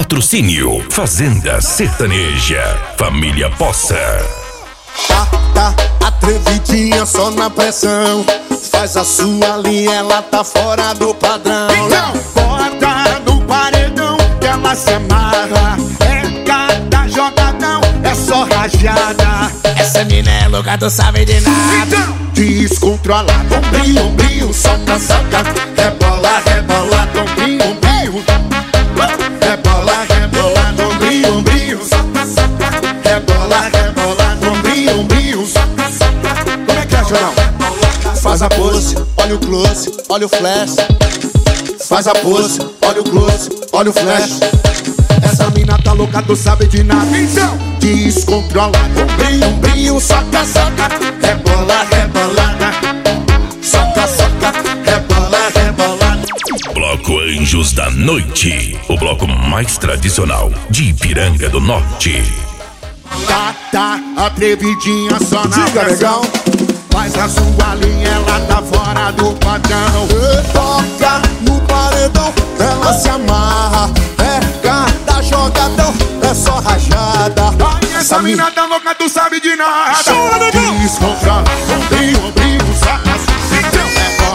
Patrocínio Fazenda Sertaneja, Família Poça. Tá atrevidinha só na pressão. Faz a sua linha, ela tá fora do padrão. Então, bota no paredão que ela se amarra. É cada jogadão, é só rajada. Essa mina é louca, tu sabe de nada. Então, descontrolado, ombrinho, ombrinho, soca, soca. Rebola, rebola, ombrinho, ombrinho. Rebola, rebola, ombrinho, ombrinho. Rebola, rebola, ombrinho, ombrinho. Como é que é, Jorão? Faz a pose, olha o close, olha o flash. Faz a pose, olha o close, olha o flash. Essa mina tá louca, tu sabe de nada. Então, descontrolado, ombrinho, ombrinho, soca, soca. Rebola, rebolada. Soca, soca, rebola, rebolada. Bloco Anjos da Noite, o bloco mais tradicional de Ipiranga do Norte. Tá atrevidinha só na Diga, pressão. Faz a sua linha, ela tá fora do padrão. Toca no paredão, ela se amarra. É cada jogadão, é só rajada. Essa mina tá louca, tu sabe de nada. Chora, descontrola, ombrinho, ombrinho, soca. Então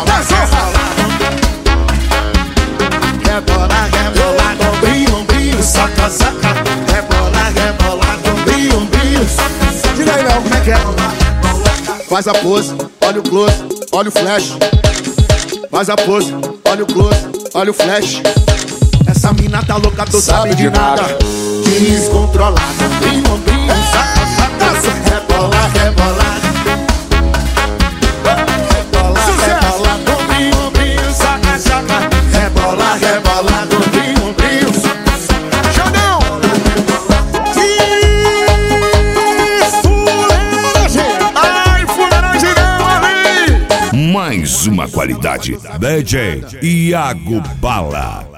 rebola, rebola, ombrinho, ombrinho, soca, soca. Rebola, rebola, ombrinho, ombrinho. Diga aí, Léo, como é que é? Faz a pose, olha o close, olha o flash. Faz a pose, olha o close, olha o flash. Essa mina tá louca, tu sabe de nada. Descontrolada, ombrinho, ombrinho, saca, saca. Rebola, rebola. Rebola, rebola, ombrinho, ombrinho, saca, saca. Rebola, rebola, ombrinho, ombrinho. Jordão! Mais uma qualidade. DJ Iago Bala.